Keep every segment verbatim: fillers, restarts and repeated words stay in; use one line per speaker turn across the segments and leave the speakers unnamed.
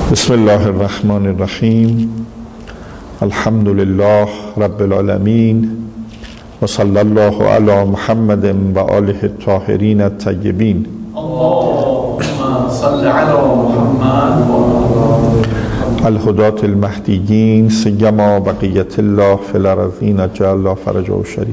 بسم الله الرحمن الرحیم. الحمد لله رب العالمین و صلی الله علی محمد و آله الطاهرین الطیبین.
اللهم صل علی محمد و
الهداة المهدیین سیما بقیت الله فی الارضین اجل الله فرجه الشریف.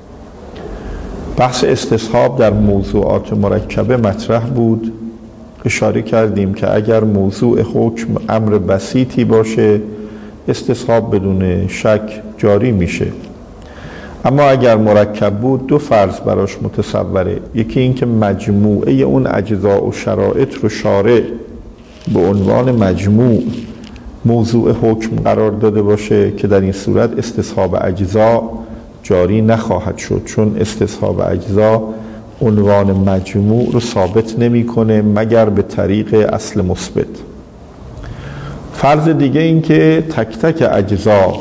بحث استصحاب در موضوعات مرکبه مطرح بود. اشاره کردیم که اگر موضوع حکم امر بسیطی باشه استصحاب بدون شک جاری میشه، اما اگر مرکب بود دو فرض براش متصوره. یکی این که مجموعه اون اجزاء و شرایط رو شارع به عنوان مجموع موضوع حکم قرار داده باشه که در این صورت استصحاب اجزا جاری نخواهد شد، چون استصحاب اجزا عنوان مجموع رو ثابت نمیکنه مگر به طریق اصل مثبت. فرض دیگه این که تک تک اجزا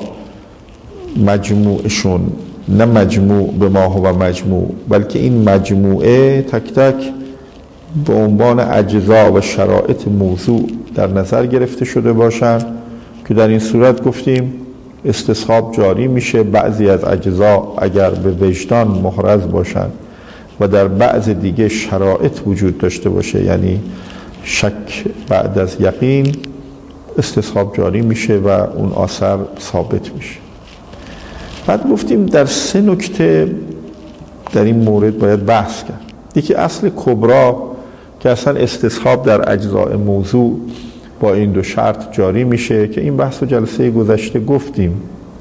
مجموعشون نه مجموع به ما هو مجموع، بلکه این مجموعه تک تک به عنوان اجزا و شرایط موضوع در نظر گرفته شده باشن که در این صورت گفتیم استصحاب جاری میشه. بعضی از اجزا اگر به وجدان محرز باشن و در بعض دیگه شرایط وجود داشته باشه، یعنی شک بعد از یقین، استصحاب جاری میشه و اون اثر ثابت میشه. بعد گفتیم در سه نکته در این مورد باید بحث کرد. یکی اصل کبرا که اصلا استصحاب در اجزاء موضوع با این دو شرط جاری میشه که این بحث رو جلسه گذشته گفتیم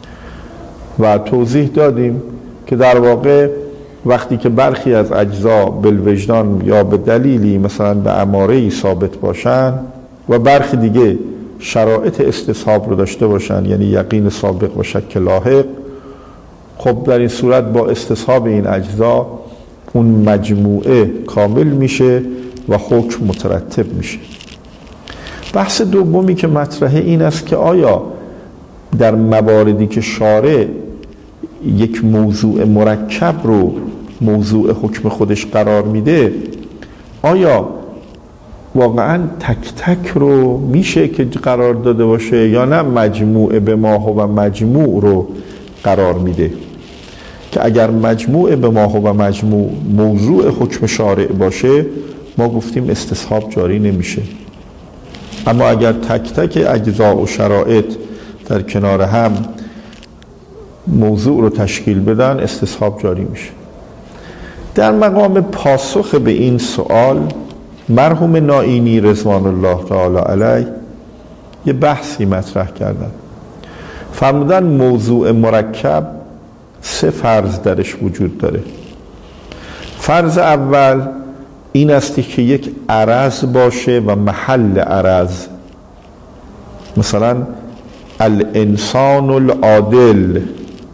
و توضیح دادیم که در واقع وقتی که برخی از اجزا بالوجدان یا به دلیلی مثلا به اماره‌ای ثابت باشن و برخی دیگه شرایط استصحاب رو داشته باشن، یعنی یقین سابق و شک لاحق، خب در این صورت با استصحاب این اجزا اون مجموعه کامل میشه و حکم مترتب میشه. بحث دومی که مطرحه این است که آیا در مواردی که شارع یک موضوع مرکب رو موضوع حکم خودش قرار میده، آیا واقعا تک تک رو میشه که قرار داده باشه یا نه مجموعه به ما هو مجموع رو قرار میده؟ که اگر مجموعه به ما هو مجموع موضوع حکم شارع باشه ما گفتیم استصحاب جاری نمیشه، اما اگر تک تک اجزا و شرایط در کنار هم موضوع رو تشکیل بدن استصحاب جاری میشه. در مقام پاسخ به این سوال مرحوم نائینی رضوان الله تعالی علیه یه بحثی مطرح کردن. فرمودن موضوع مرکب سه فرض درش وجود داره. فرض اول این است که یک عرض باشه و محل عرض، مثلا الانسان العادل،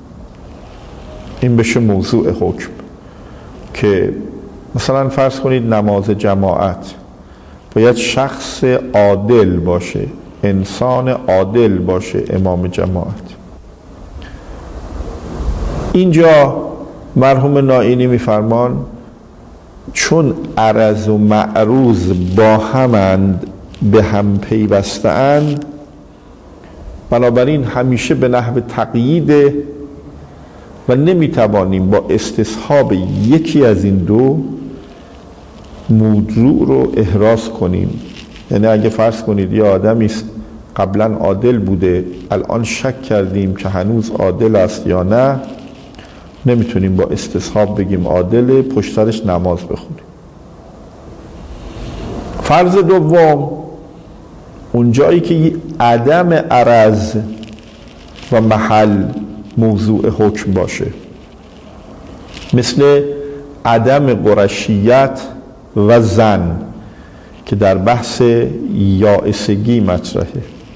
این بشه موضوع حکم. که مثلا فرض کنید نماز جماعت باید شخص عادل باشه، انسان عادل باشه امام جماعت. اینجا مرحوم نائینی میفرمان چون عرض و معروض با همند به هم پیوسته اند، بنابراین همیشه به نحو تقیید و نمیتوانیم با استصحاب یکی از این دو موضوع رو احراز کنیم. یعنی اگه فرض کنید یه آدمی است قبلا عادل بوده، الان شک کردیم که هنوز عادل است یا نه، نمیتونیم با استصحاب بگیم عادله، پشت سرش نماز بخونیم. فرض دوم اون جایی که عدم عرض و محل موضوع حکم باشه، مثل عدم قرشیت و زن که در بحث یائسگی مطرحه،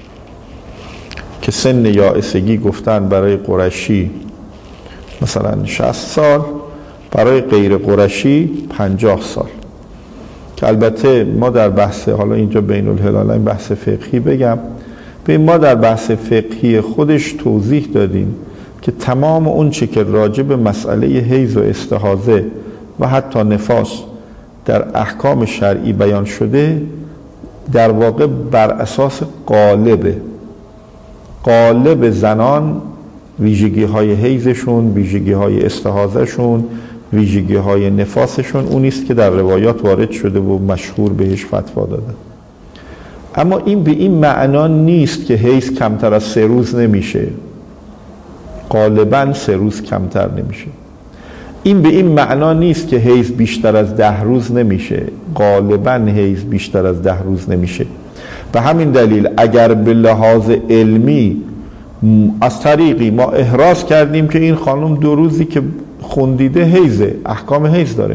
که سن یائسگی گفتن برای قرشی مثلا شصت سال، برای غیر قرشی پنجاه سال. که البته ما در بحث، حالا اینجا بین الهلالین بحث فقهی بگم، به ما در بحث فقهی خودش توضیح دادیم که تمام اون چه که راجع به مسئله حیض و استحاضه و حتی نفاس در احکام شرعی بیان شده در واقع بر اساس قالبه. قالب زنان، ویژگی های حیضشون، ویژگی های استحاضهشون، ویژگی های نفاسشون اونیست که در روایات وارد شده و مشهور بهش فتوا داده. اما این به این معنا نیست که حیض کمتر از سه روز نمیشه. غالباً سه روز کمتر نمیشه. این به این معنا نیست که حیض بیشتر از ده روز نمیشه. غالباً حیض بیشتر از ده روز نمیشه. به همین دلیل اگر به لحاظ علمی از طریقی ما احراز کردیم که این خانم دو روزی که خوندیده حیضه، احکام حیض داره،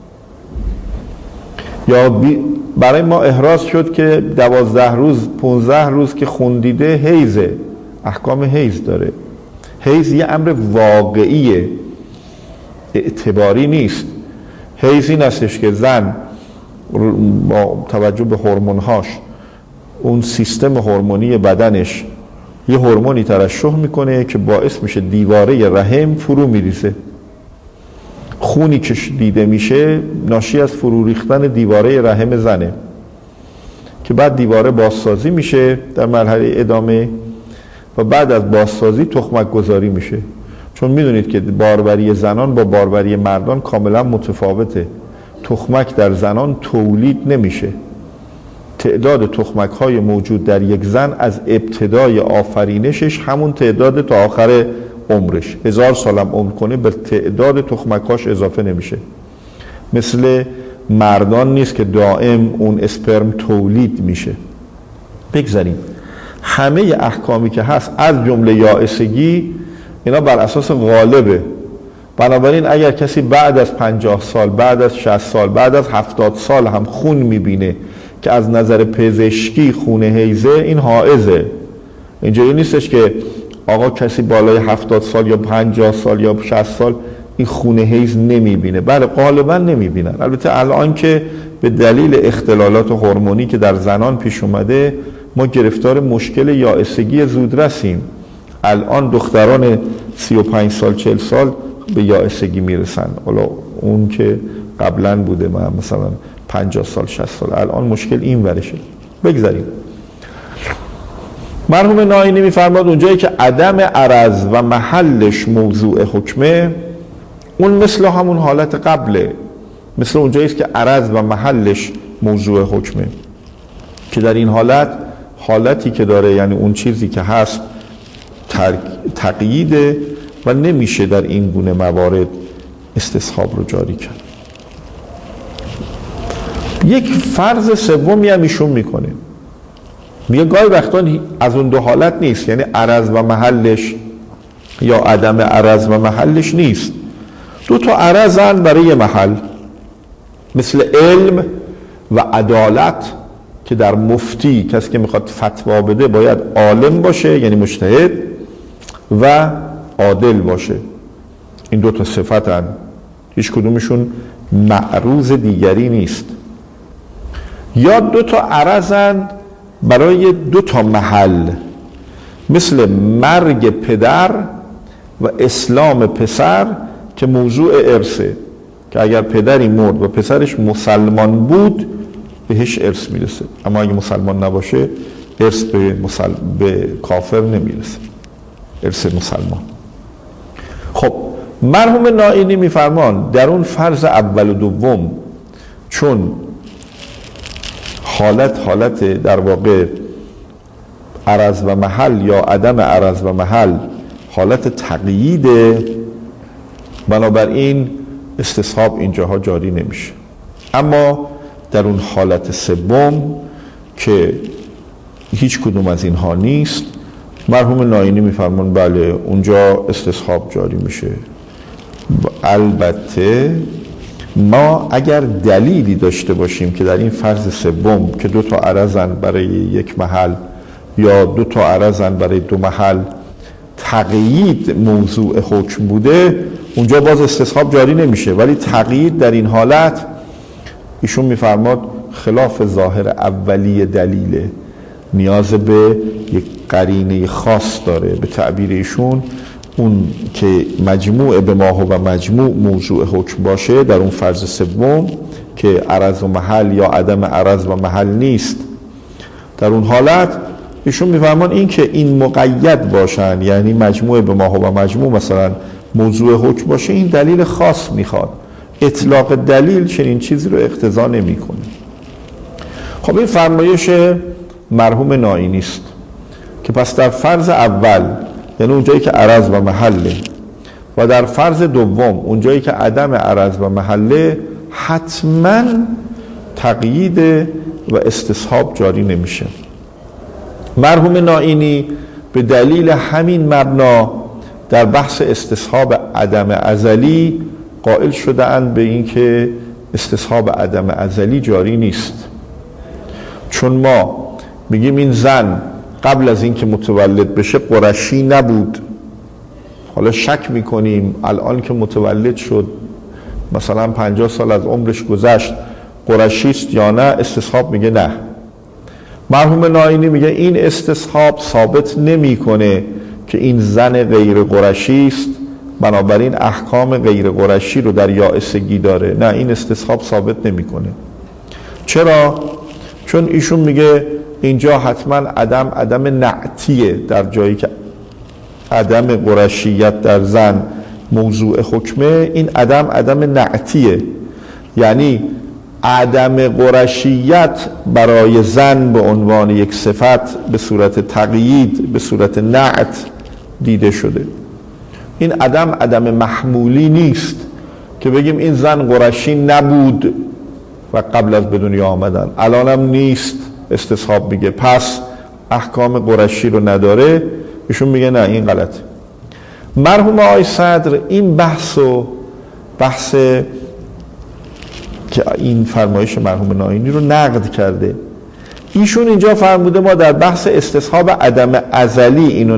یا برای ما احراز شد که دوازده روز پونزده روز که خوندیده حیضه، احکام حیض داره. حیض یه امر واقعیه، اعتباری نیست. حیض این استش که زن با توجه به هورمون‌هاش، اون سیستم هورمونی بدنش یه هورمونی ترشح میکنه که باعث میشه دیواره رحم فرو میریزه. خونی که دیده میشه ناشی از فرو ریختن دیواره رحم زنه که بعد دیواره بازسازی میشه در مرحله ادامه و بعد از بازسازی تخمک گذاری میشه. چون میدونید که باروری زنان با باروری مردان کاملا متفاوته. تخمک در زنان تولید نمیشه. تعداد تخمک های موجود در یک زن از ابتدای آفرینشش همون تعداد تا آخر عمرش، هزار سالم عمر کنه به تعداد تخمکاش اضافه نمیشه. مثل مردان نیست که دائم اون اسپرم تولید میشه. بگذاریم همه احکامی که هست از جمله یائسگی اینا بر اساس غالبه. بنابراین اگر کسی بعد از پنجاه سال، بعد از شصت سال، بعد از هفتاد سال هم خون میبینه که از نظر پزشکی خون حیضه، این حائضه. اینجوری نیستش که آقا کسی بالای هفتاد سال یا پنجاه سال یا شصت سال این خون حیض نمیبینه. بله غالبا نمیبینن. البته الان که به دلیل اختلالات هورمونی که در زنان پیش اومده ما گرفتار مشکل یائسگی زودرسیم. الان دختران سی و پنج سال چهل سال به یائسگی میرسن. حالا اون که قبلا بوده من مثلا پنجاه سال شصت سال، الان مشکل این ورشه. بگذاریم. مرحوم ناینی میفرماد اونجایی که عدم عرض و محلش موضوع حکمه، اون مثل همون حالت قبله، مثل اونجایی است که عرض و محلش موضوع حکمه، که در این حالت حالتی که داره یعنی اون چیزی که هست تقییده و نمیشه در این گونه موارد استصحاب رو جاری کرد. یک فرض سومی هم ایشون میکنه، میگه گاهی وقتا از اون دو حالت نیست، یعنی عرض و محلش یا عدم عرض و محلش نیست، دو تا عرضن برای یه محل، مثل علم و عدالت که در مفتی کسی که میخواد فتوا بده باید عالم باشه یعنی مجتهد و عادل باشه. این دو تا صفتن، هیچ کدومشون معروض دیگری نیست. یا دو تا عرضن برای دو تا محل، مثل مرگ پدر و اسلام پسر که موضوع ارثه، که اگر پدری مرد و پسرش مسلمان بود بهش ارث میرسه، اما اگه مسلمان نباشه ارث به, مسل... به کافر نمیرسه، ارث مسلمان. خب مرحوم نائینی میفرمان در اون فرض اول و دوم، چون حالت حالت در واقع عرض و محل یا عدم عرض و محل حالت تقییده، بنابراین استصحاب اینجاها جاری نمیشه. اما در اون حالت سوم که هیچ کدوم از اینها نیست، مرحوم نائینی میفرمان بله اونجا استصحاب جاری میشه. البته ما اگر دلیلی داشته باشیم که در این فرض سوم که دو تا عرضن برای یک محل یا دو تا عرضن برای دو محل تقیید موضوع حکم بوده، اونجا باز استصحاب جاری نمیشه. ولی تقیید در این حالت ایشون میفرماد خلاف ظاهر اولیه دلیله، نیاز به یک قرینه خاص داره. به تعبیر ایشون اون که مجموع به ما و مجموع موضوع حکم باشه در اون فرض سوم که عرض و محل یا عدم عرض و محل نیست در اون حالت ایشون میفرمان این که این مقید باشن، یعنی مجموعه به ما هو مجموع مثلا موضوع حکم باشه، این دلیل خاص میخواد. اطلاق دلیل چنین چیزی رو اقتضا نمیکنه. خب این فرمایش مرحوم نائینی است که پس در فرض اول، یعنی اونجایی که عرض و محله، و در فرض دوم اونجایی که عدم عرض و محله، حتما تقیید و استصحاب جاری نمیشه. مرحوم نائینی به دلیل همین مبنا در بحث استصحاب عدم ازلی قائل شده‌اند به این که استصحاب عدم ازلی جاری نیست. چون ما میگیم این زن قبل از اینکه متولد بشه قرشی نبود، حالا شک میکنیم الان که متولد شد مثلا پنجاه سال از عمرش گذشت قرشی است یا نه، استصحاب میگه نه. مرحوم نائینی میگه این استصحاب ثابت نمیکنه که این زن غیر قرشی است، بنابراین احکام غیر قرشی رو در یائسگی داره. نه، این استصحاب ثابت نمیکنه. چرا؟ چون ایشون میگه اینجا حتما عدم عدم نعتیه، در جایی که عدم قرشیت در زن موضوع حکمه، این عدم عدم نعتیه، یعنی عدم قرشیت برای زن به عنوان یک صفت به صورت تقیید، به صورت نعت دیده شده. این عدم عدم محمولی نیست که بگیم این زن قرشی نبود و قبل از به دنیا آمدن الانم نیست، استصحاب میگه پس احکام قرشی رو نداره. ایشون میگه نه، این غلطه. مرحوم آقای صدر این بحث و بحث که این فرمایش مرحوم نائینی رو نقد کرده. ایشون اینجا فرموده ما در بحث استصحاب عدم ازلی اینو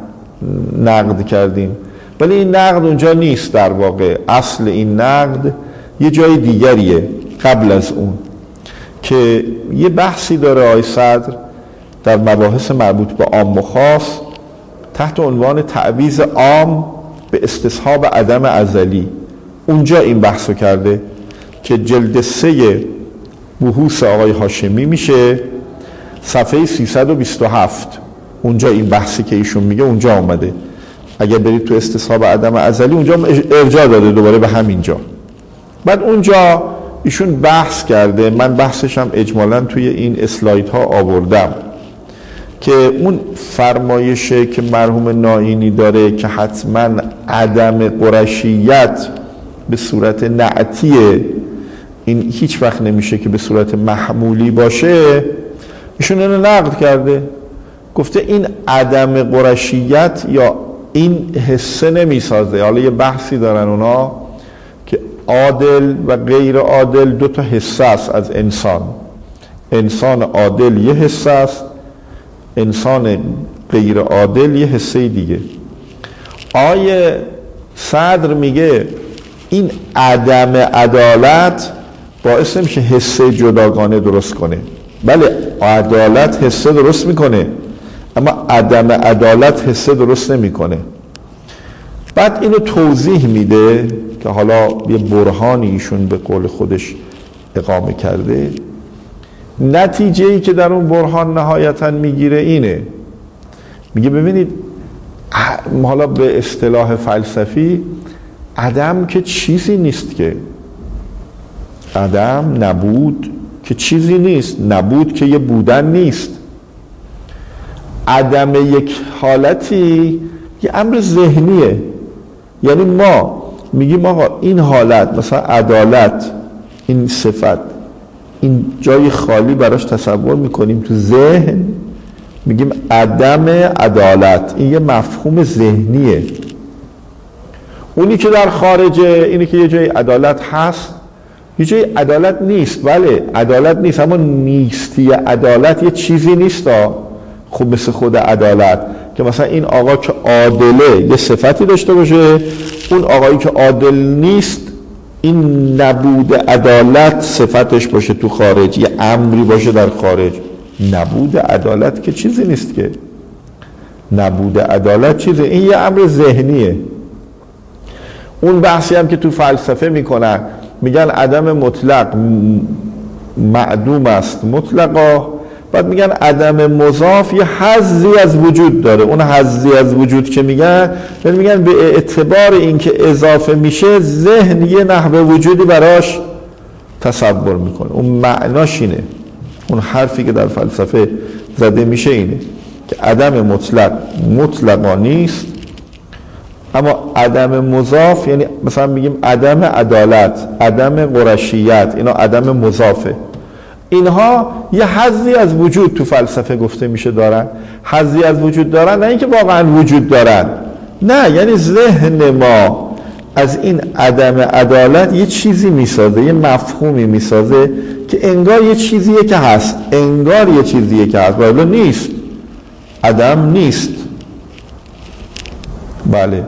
نقد کردیم، ولی این نقد اونجا نیست. در واقع اصل این نقد یه جای دیگریه قبل از اون، که یه بحثی داره آقای صدر در مباحث مربوط به عام و خاص تحت عنوان تعویض عام به استصحاب عدم ازلی. اونجا این بحثو کرده که جلد سه بحوث آقای هاشمی میشه صفحه سیصد و بیست و هفت. اونجا این بحثی که ایشون میگه اونجا آمده. اگر برید تو استصحاب عدم ازلی اونجا ارجاع داده دوباره به همینجا. بعد اونجا ایشون بحث کرده، من بحثشم اجمالاً توی این اسلاید ها آوردم، که اون فرمایشه که مرحوم نائینی داره که حتما عدم قرشیت به صورت نعتیه، این هیچ وقت نمیشه که به صورت محمولی باشه. ایشون اینو نقد کرده، گفته این عدم قرشیت یا این حسه نمیسازه. حالا یه بحثی دارن اونا که عادل و غیر عادل دو تا حسه است از انسان. انسان عادل یه حسه است، انسان غیر عادل یه حسه دیگه. آیه صدر میگه این عدم عدالت باعث نمیشه حسه جداگانه درست کنه. بله عدالت حسه درست میکنه، اما عدم عدالت حسه درست نمیکنه. بعد اینو توضیح میده که حالا یه برهانی ایشون به قول خودش اقامه کرده. نتیجه ای که در اون برهان نهایتا میگیره اینه، میگه ببینید حالا به اصطلاح فلسفی عدم که چیزی نیست، که عدم نبود که چیزی نیست، نبود که یه بودن نیست. عدم یک حالتی یه امر ذهنیه، یعنی ما میگیم آقا این حالت مثلا عدالت، این صفت، این جای خالی براش تصور میکنیم تو ذهن، میگیم عدم عدالت. این یه مفهوم ذهنیه. اونی که در خارجه، اینی که یه جای عدالت هست یه جای عدالت نیست. بله عدالت نیست، اما نیستی عدالت یه چیزی نیست خوب مثل خود عدالت، که مثلا این آقا که عادله یه صفتی داشته باشه، اون آقایی که عادل نیست این نبود عدالت صفتش باشه تو خارج، یه امری باشه در خارج. نبود عدالت که چیزی نیست، که نبود عدالت چیزی، این یه امر ذهنیه. اون بحثی هم که تو فلسفه میکنن، میگن عدم مطلق معدوم است مطلقا، بعد میگن عدم مضاف یه حظی از وجود داره. اون حظی از وجود که میگن میگن به اعتبار اینکه اضافه میشه ذهن یه نحوه وجودی براش تصور میکنه. اون معناش اینه، اون حرفی که در فلسفه زده میشه اینه که عدم مطلق مطلقا نیست، اما عدم مضاف یعنی مثلا میگیم عدم عدالت، عدم قرشیت، اینا عدم مضافه. اینها یه حظی از وجود تو فلسفه گفته میشه دارن، حظی از وجود دارن، نه اینکه واقعا وجود دارن، نه، یعنی ذهن ما از این عدم عدالت یه چیزی میسازه، یه مفهومی میسازه که انگار یه چیزیه که هست، انگار یه چیزیه که هست، ولی نیست، عدم نیست. بله،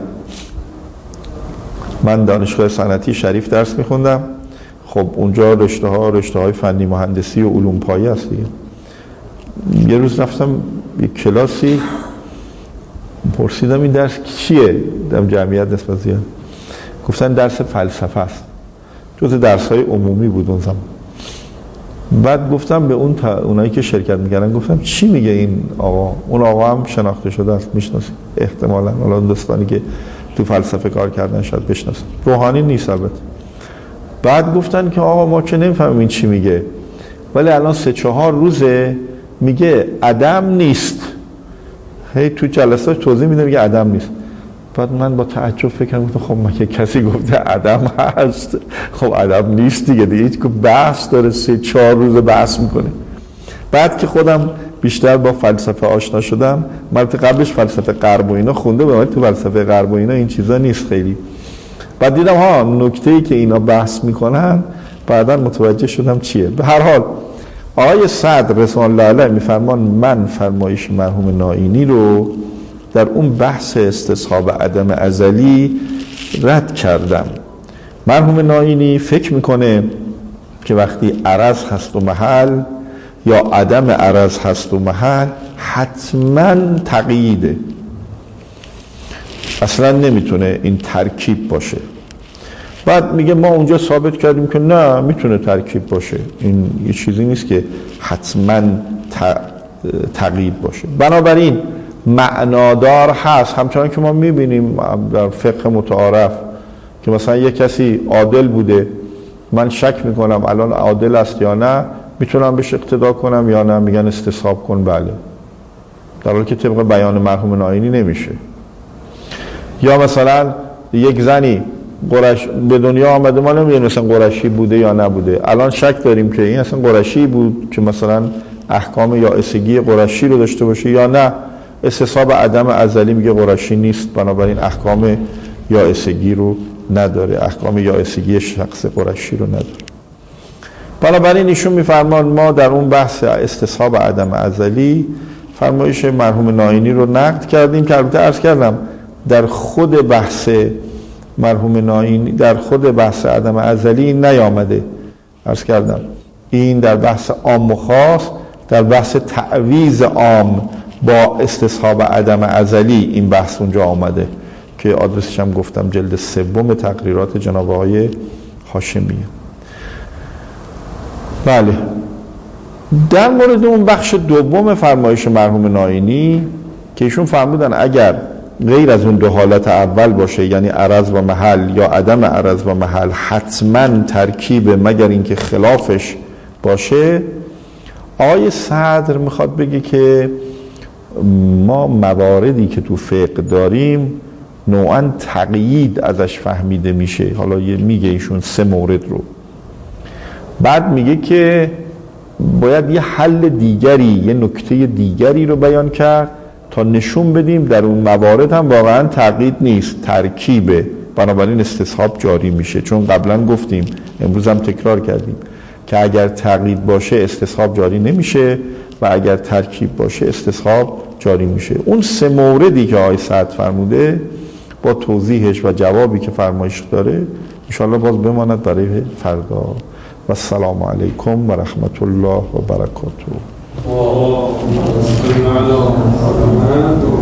من دانشگاه صنعتی شریف درس میخوندم. خب اونجا رشته ها رشته های فنی مهندسی و علوم پایه هست دیگه. یه روز رفتم یک کلاسی، پرسیدم این درس چیه؟ در جمعیت نسبت زیاد گفتن درس فلسفه است، جز درس های عمومی بود اون زمان. بعد گفتم به اون تا... اونایی که شرکت میکردن گفتم چی میگه این آقا؟ اون آقا هم شناخته شده است، میشناسید احتمالاً، حالا دوستانی که تو فلسفه کار کردن شاید بشناسید، روحانی نیست البته. بعد گفتن که آقا ما که نمیفهمیم این چی میگه، ولی الان سه چهار روزه میگه عدم نیست، هی تو جلسات توضیح میده میگه عدم نیست. بعد من با تعجب فکر گفتم خب مگه کسی گفته عدم هست؟ خب عدم نیست دیگه، دیگه هیچ که بحث داره، سه چهار روز بحث میکنه. بعد که خودم بیشتر با فلسفه آشنا شدم، من قبلش فلسفه غرب و اینا خونده بودم، تو فلسفه غرب و اینا این چیزا نیست خیلی. بعد دیدم ها نکته‌ای که اینا بحث میکنن، بعدا متوجه شدم چیه. به هر حال آقای صدر رضوان الله علیه میفرمان من فرمایش مرحوم نائینی رو در اون بحث استصحاب عدم ازلی رد کردم. مرحوم نائینی فکر میکنه که وقتی عرض هست و محل یا عدم عرض هست و محل حتما تقییده، اصلا نمیتونه این ترکیب باشه. بعد میگه ما اونجا ثابت کردیم که نه، میتونه ترکیب باشه، این یه چیزی نیست که حتما تقیید باشه. بنابراین معنادار هست، همچنان که ما میبینیم در فقه متعارف که مثلا یه کسی عادل بوده، من شک میکنم الان عادل است یا نه، میتونم بهش اقتدا کنم یا نه، میگن استصحاب کن بله، در حالی که طبق بیان مرحوم نائینی نمیشه. یا مثلا یک زنی قرش به دنیا آمده، ما نمیدونیم مثلا قرشی بوده یا نبوده، الان شک داریم که این اصلا قرشی بود که مثلا احکام یا اسگی قرشی رو داشته باشه یا نه، استصحاب عدم ازلی میگه قرشی نیست، بنابراین احکام یا اسگی رو نداره، احکام یا اسگی شخص قرشی رو نداره. بنابراین ایشون میفرمان ما در اون بحث استصحاب عدم ازلی فرمایش مرحوم نائینی رو نقد کردیم که البته عرض کردم در خود بحث مرحوم نائینی، در خود بحث عدم ازلی این نیامده، عرض کردم این در بحث عام و خاص، در بحث تعویض عام با استصحاب عدم ازلی این بحث اونجا آمده که آدرسش هم گفتم جلد سوم تقریرات جناب آقای هاشمیه. بله، در مورد اون بخش دوم فرمایش مرحوم نائینی که ایشون فرمودن اگر غیر از اون دو حالت اول باشه، یعنی عرض و محل یا عدم عرض و محل، حتما ترکیب مگر اینکه خلافش باشه. آقای صدر میخواد بگه که ما مواردی که تو فقه داریم نوعا تقیید ازش فهمیده میشه. حالا یه میگه ایشون سه مورد رو، بعد میگه که باید یه حل دیگری، یه نکته دیگری رو بیان کرد تا نشون بدیم در اون موارد هم واقعا تقیید نیست، ترکیبه، بنابراین استصحاب جاری میشه. چون قبلا گفتیم، امروز هم تکرار کردیم که اگر تقیید باشه استصحاب جاری نمیشه و اگر ترکیب باشه استصحاب جاری میشه. اون سه موردی که آقای سعد فرموده با توضیحش و جوابی که فرمایش داره انشاءالله باز بماند برای فردا. و السلام علیکم و رحمت الله و برکاته.